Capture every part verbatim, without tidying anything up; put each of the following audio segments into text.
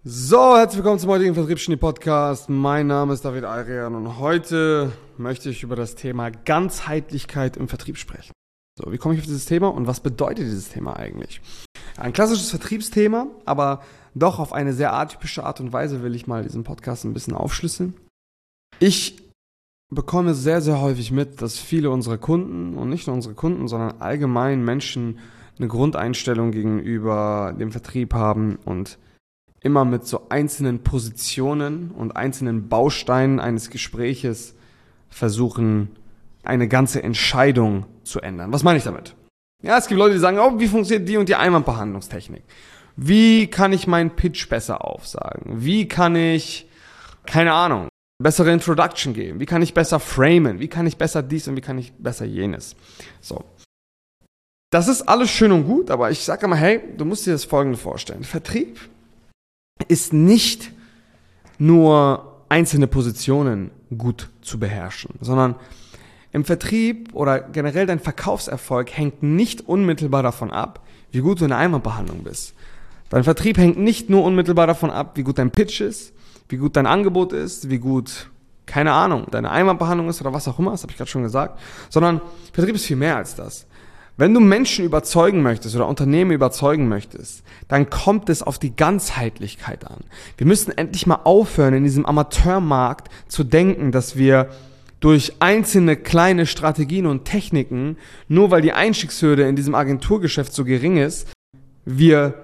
So, herzlich willkommen zum heutigen Vertriebsgenie-Podcast. Mein Name ist David Ayrian und heute möchte ich über das Thema Ganzheitlichkeit im Vertrieb sprechen. So, wie komme ich auf dieses Thema und was bedeutet dieses Thema eigentlich? Ein klassisches Vertriebsthema, aber doch auf eine sehr atypische Art und Weise will ich mal diesen Podcast ein bisschen aufschlüsseln. Ich bekomme sehr, sehr häufig mit, dass viele unserer Kunden und nicht nur unsere Kunden, sondern allgemein Menschen eine Grundeinstellung gegenüber dem Vertrieb haben und immer mit so einzelnen Positionen und einzelnen Bausteinen eines Gespräches versuchen, eine ganze Entscheidung zu ändern. Was meine ich damit? Ja, es gibt Leute, die sagen, oh, wie funktioniert die und die Einwandbehandlungstechnik? Wie kann ich meinen Pitch besser aufsagen? Wie kann ich, keine Ahnung, bessere Introduction geben? Wie kann ich besser framen? Wie kann ich besser dies und wie kann ich besser jenes? So. Das ist alles schön und gut, aber ich sage immer, hey, du musst dir das Folgende vorstellen. Vertrieb ist nicht nur einzelne Positionen gut zu beherrschen, sondern im Vertrieb oder generell dein Verkaufserfolg hängt nicht unmittelbar davon ab, wie gut du in der Einwandbehandlung bist. Dein Vertrieb hängt nicht nur unmittelbar davon ab, wie gut dein Pitch ist, wie gut dein Angebot ist, wie gut, keine Ahnung, deine Einwandbehandlung ist oder was auch immer, das habe ich gerade schon gesagt, sondern Vertrieb ist viel mehr als das. Wenn du Menschen überzeugen möchtest oder Unternehmen überzeugen möchtest, dann kommt es auf die Ganzheitlichkeit an. Wir müssen endlich mal aufhören, in diesem Amateurmarkt zu denken, dass wir durch einzelne kleine Strategien und Techniken, nur weil die Einstiegshürde in diesem Agenturgeschäft so gering ist, wir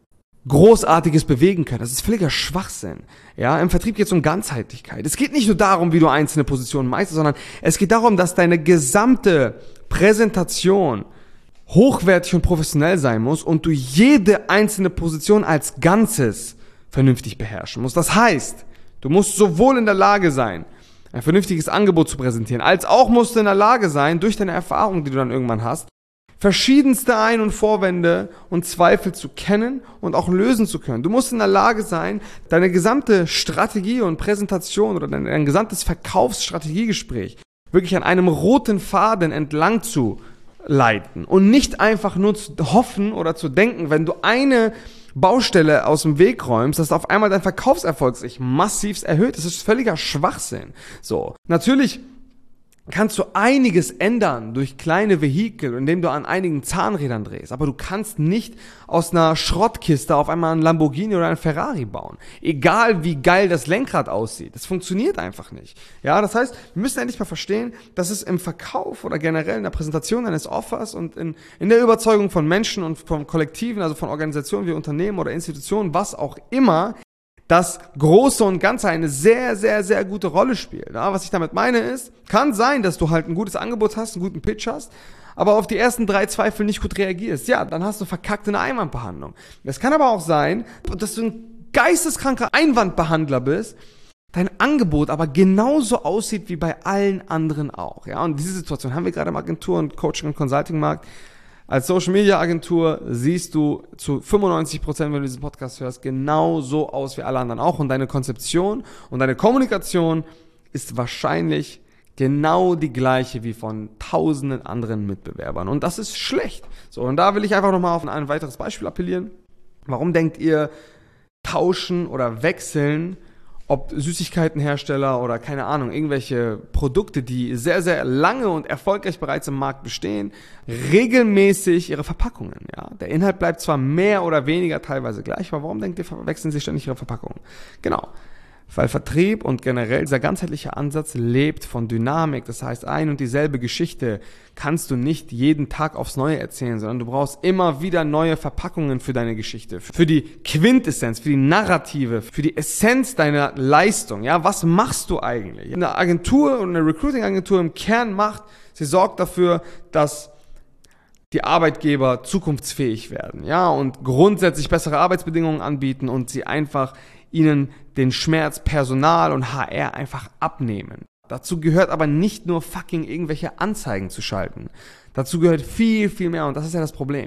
Großartiges bewegen können. Das ist völliger Schwachsinn. Ja, im Vertrieb geht es um Ganzheitlichkeit. Es geht nicht nur darum, wie du einzelne Positionen meisterst, sondern es geht darum, dass deine gesamte Präsentation hochwertig und professionell sein muss und du jede einzelne Position als Ganzes vernünftig beherrschen musst. Das heißt, du musst sowohl in der Lage sein, ein vernünftiges Angebot zu präsentieren, als auch musst du in der Lage sein, durch deine Erfahrung, die du dann irgendwann hast, verschiedenste Ein- und Vorwände und Zweifel zu kennen und auch lösen zu können. Du musst in der Lage sein, deine gesamte Strategie und Präsentation oder dein, dein gesamtes Verkaufsstrategiegespräch wirklich an einem roten Faden entlang zu leiten und nicht einfach nur zu hoffen oder zu denken, wenn du eine Baustelle aus dem Weg räumst, dass auf einmal dein Verkaufserfolg sich massiv erhöht. Das ist völliger Schwachsinn. So, natürlich kannst du einiges ändern durch kleine Vehikel, indem du an einigen Zahnrädern drehst. Aber du kannst nicht aus einer Schrottkiste auf einmal einen Lamborghini oder einen Ferrari bauen. Egal wie geil das Lenkrad aussieht. Das funktioniert einfach nicht. Ja, das heißt, wir müssen endlich mal verstehen, dass es im Verkauf oder generell in der Präsentation eines Offers und in, in der Überzeugung von Menschen und von Kollektiven, also von Organisationen wie Unternehmen oder Institutionen, was auch immer, das Große und Ganze eine sehr, sehr, sehr gute Rolle spielt. Ja, was ich damit meine ist, kann sein, dass du halt ein gutes Angebot hast, einen guten Pitch hast, aber auf die ersten drei Zweifel nicht gut reagierst. Ja, dann hast du verkackt in der Einwandbehandlung. Es kann aber auch sein, dass du ein geisteskranker Einwandbehandler bist, dein Angebot aber genauso aussieht wie bei allen anderen auch. Ja, und diese Situation haben wir gerade im Agentur- und Coaching- und Consulting-Markt. Als Social-Media-Agentur siehst du zu fünfundneunzig Prozent, wenn du diesen Podcast hörst, genau so aus wie alle anderen auch. Und deine Konzeption und deine Kommunikation ist wahrscheinlich genau die gleiche wie von tausenden anderen Mitbewerbern. Und das ist schlecht. So, und da will ich einfach nochmal auf ein weiteres Beispiel appellieren. Warum denkt ihr, tauschen oder wechseln, ob Süßigkeitenhersteller oder keine Ahnung, irgendwelche Produkte, die sehr, sehr lange und erfolgreich bereits im Markt bestehen, regelmäßig ihre Verpackungen. Ja? Der Inhalt bleibt zwar mehr oder weniger teilweise gleich, aber warum denkt ihr, wechseln sie ständig ihre Verpackungen? Genau. Weil Vertrieb und generell dieser ganzheitliche Ansatz lebt von Dynamik. Das heißt, ein und dieselbe Geschichte kannst du nicht jeden Tag aufs Neue erzählen, sondern du brauchst immer wieder neue Verpackungen für deine Geschichte, für die Quintessenz, für die Narrative, für die Essenz deiner Leistung. Ja, was machst du eigentlich? Eine Agentur und eine Recruiting-Agentur im Kern macht, sie sorgt dafür, dass die Arbeitgeber zukunftsfähig werden, ja, und grundsätzlich bessere Arbeitsbedingungen anbieten und sie einfach ihnen den Schmerz Personal und H R einfach abnehmen. Dazu gehört aber nicht nur fucking irgendwelche Anzeigen zu schalten. Dazu gehört viel, viel mehr und das ist ja das Problem.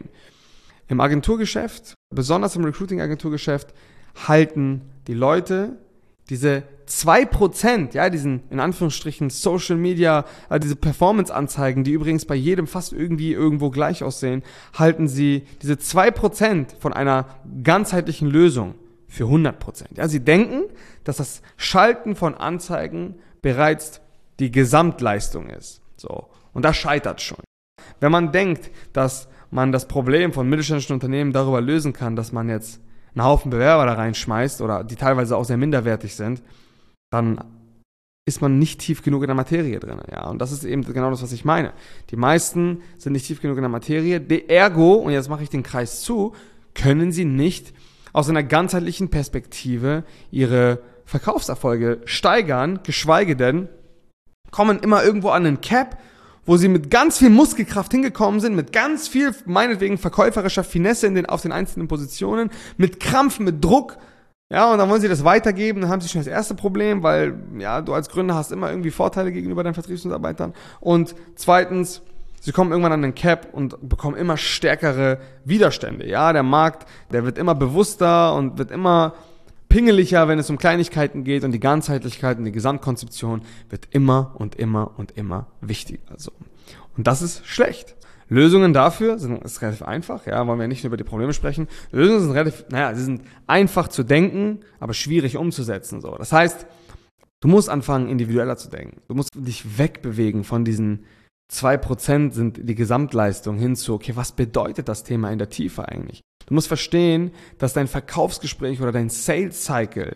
Im Agenturgeschäft, besonders im Recruiting-Agenturgeschäft, halten die Leute diese zwei Prozent, ja, diesen in Anführungsstrichen Social Media, äh, diese Performance-Anzeigen, die übrigens bei jedem fast irgendwie irgendwo gleich aussehen, halten sie diese zwei Prozent von einer ganzheitlichen Lösung für hundert Prozent. Ja, sie denken, dass das Schalten von Anzeigen bereits die Gesamtleistung ist. So. Und das scheitert schon. Wenn man denkt, dass man das Problem von mittelständischen Unternehmen darüber lösen kann, dass man jetzt einen Haufen Bewerber da reinschmeißt oder die teilweise auch sehr minderwertig sind, dann ist man nicht tief genug in der Materie drin. Ja? Und das ist eben genau das, was ich meine. Die meisten sind nicht tief genug in der Materie. De ergo, und jetzt mache ich den Kreis zu, können sie nicht aus einer ganzheitlichen Perspektive ihre Verkaufserfolge steigern, geschweige denn kommen immer irgendwo an einen Cap, wo sie mit ganz viel Muskelkraft hingekommen sind, mit ganz viel, meinetwegen, verkäuferischer Finesse in den, auf den einzelnen Positionen, mit Krampf, mit Druck, ja, und dann wollen sie das weitergeben, dann haben sie schon das erste Problem, weil, ja, du als Gründer hast immer irgendwie Vorteile gegenüber deinen Vertriebsmitarbeitern. Und zweitens, sie kommen irgendwann an den Cap und bekommen immer stärkere Widerstände, ja, der Markt, der wird immer bewusster und wird immer pingeliger, wenn es um Kleinigkeiten geht, und die Ganzheitlichkeit und die Gesamtkonzeption wird immer und immer und immer wichtiger. Also. Und das ist schlecht. Lösungen dafür sind ist relativ einfach, ja, wollen wir nicht nur über die Probleme sprechen. Lösungen sind relativ, naja, sie sind einfach zu denken, aber schwierig umzusetzen. So. Das heißt, du musst anfangen, individueller zu denken. Du musst dich wegbewegen von diesen zwei Prozent sind die Gesamtleistung hin zu, okay, was bedeutet das Thema in der Tiefe eigentlich? Du musst verstehen, dass dein Verkaufsgespräch oder dein Sales Cycle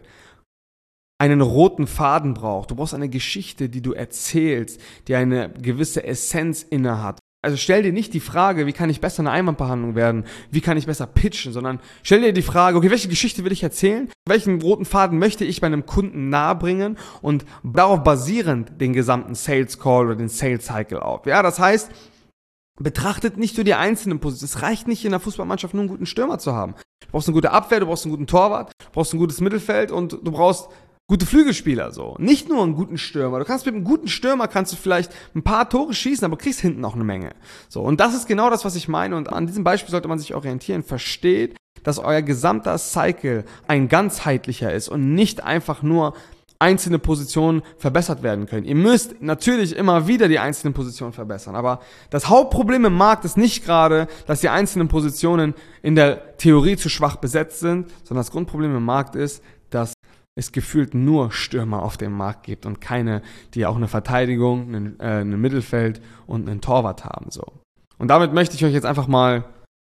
einen roten Faden braucht. Du brauchst eine Geschichte, die du erzählst, die eine gewisse Essenz innehat. Also stell dir nicht die Frage, wie kann ich besser eine Einwandbehandlung werden, wie kann ich besser pitchen, sondern stell dir die Frage, okay, welche Geschichte will ich erzählen, welchen roten Faden möchte ich bei einem Kunden nahebringen und darauf basierend den gesamten Sales Call oder den Sales Cycle auf. Ja, das heißt, betrachtet nicht nur die einzelnen Positionen. Es reicht nicht, in der Fußballmannschaft nur einen guten Stürmer zu haben. Du brauchst eine gute Abwehr, du brauchst einen guten Torwart, du brauchst ein gutes Mittelfeld und du brauchst gute Flügelspieler, so. Nicht nur einen guten Stürmer. Du kannst mit einem guten Stürmer kannst du vielleicht ein paar Tore schießen, aber kriegst hinten auch eine Menge. So. Und das ist genau das, was ich meine. Und an diesem Beispiel sollte man sich orientieren. Versteht, dass euer gesamter Cycle ein ganzheitlicher ist und nicht einfach nur einzelne Positionen verbessert werden können. Ihr müsst natürlich immer wieder die einzelnen Positionen verbessern, aber das Hauptproblem im Markt ist nicht gerade, dass die einzelnen Positionen in der Theorie zu schwach besetzt sind, sondern das Grundproblem im Markt ist, dass es gefühlt nur Stürmer auf dem Markt gibt und keine, die auch eine Verteidigung, ein, äh, ein Mittelfeld und einen Torwart haben. So. Und damit möchte ich euch jetzt einfach mal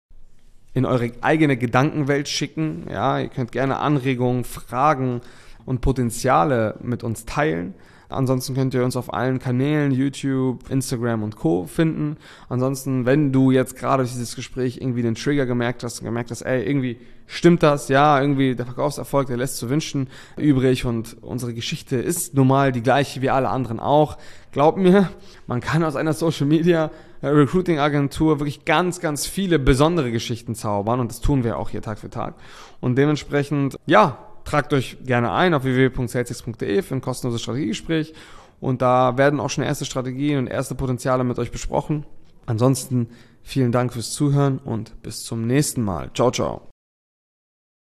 in eure eigene Gedankenwelt schicken. Ja, ihr könnt gerne Anregungen, Fragen und Potenziale mit uns teilen. Ansonsten könnt ihr uns auf allen Kanälen, YouTube, Instagram und Co. finden. Ansonsten, wenn du jetzt gerade durch dieses Gespräch irgendwie den Trigger gemerkt hast und gemerkt hast, ey, irgendwie stimmt das, ja, irgendwie der Verkaufserfolg, der lässt zu wünschen übrig und unsere Geschichte ist nun mal die gleiche wie alle anderen auch. Glaub mir, man kann aus einer Social Media Recruiting Agentur wirklich ganz, ganz viele besondere Geschichten zaubern und das tun wir auch hier Tag für Tag. Und dementsprechend, ja, tragt euch gerne ein auf w w w punkt salesx punkt de für ein kostenloses Strategiegespräch und da werden auch schon erste Strategien und erste Potenziale mit euch besprochen. Ansonsten vielen Dank fürs Zuhören und bis zum nächsten Mal. Ciao, ciao.